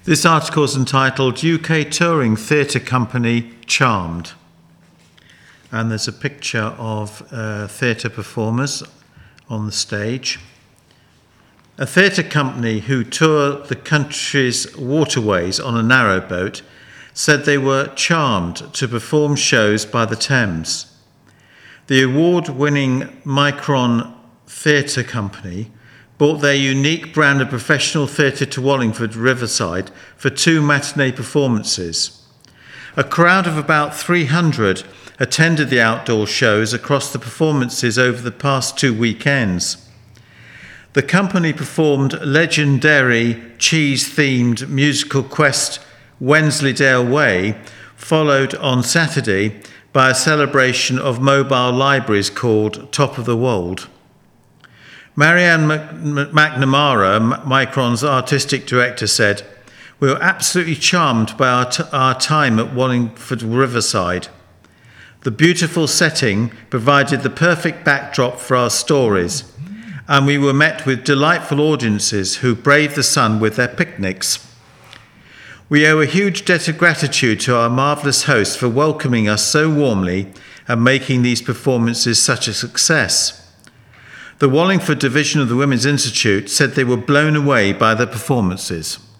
This article is entitled UK Touring Theatre Company Charmed. And there's a picture of theatre performers on the stage. A theatre company who tour the country's waterways on a narrowboat said they were charmed to perform shows by the Thames. The award-winning Micron Theatre Company brought their unique brand of professional theatre to Wallingford Riverside for 2 matinee performances. A crowd of about 300 attended the outdoor shows across the performances over the past 2 weekends. The company performed legendary cheese-themed musical quest Wensleydale Way, followed on Saturday by a celebration of mobile libraries called Top of the Wold. Marianne McNamara, Micron's artistic director, said, "We were absolutely charmed by our time at Wallingford Riverside. The beautiful setting provided the perfect backdrop for our stories, and we were met with delightful audiences who braved the sun with their picnics. We owe a huge debt of gratitude to our marvellous hosts for welcoming us so warmly and making these performances such a success." The Wallingford division of the Women's Institute said they were blown away by the performances.